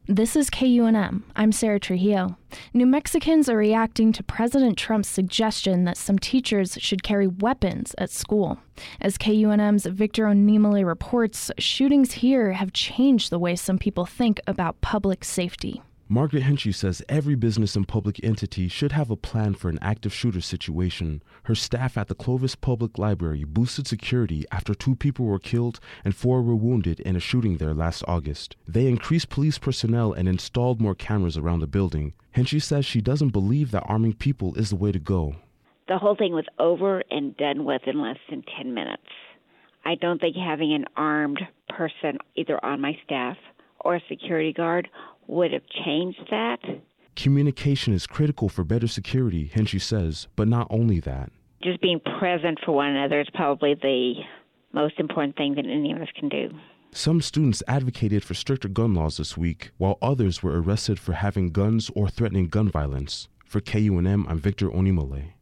This is KUNM. I'm Sarah Trujillo. New Mexicans are reacting to President Trump's suggestion that some teachers should carry weapons at school. As KUNM's Victor Onimole reports, shootings here have changed the way some people think about public safety. Margaret Henchy says every business and public entity should have a plan for an active shooter situation. Her staff at the Clovis Public Library boosted security after 2 people were killed and 4 were wounded in a shooting there last August. They increased police personnel and installed more cameras around the building. Henchy says she doesn't believe that arming people is the way to go. The whole thing was over and done with in less than 10 minutes. I don't think having an armed person either on my staff or a security guard would have changed that. Communication is critical for better security, Henchy says, but not only that. Just being present for one another is probably the most important thing that any of us can do. Some students advocated for stricter gun laws this week, while others were arrested for having guns or threatening gun violence. For KUNM, I'm Victor Onimole.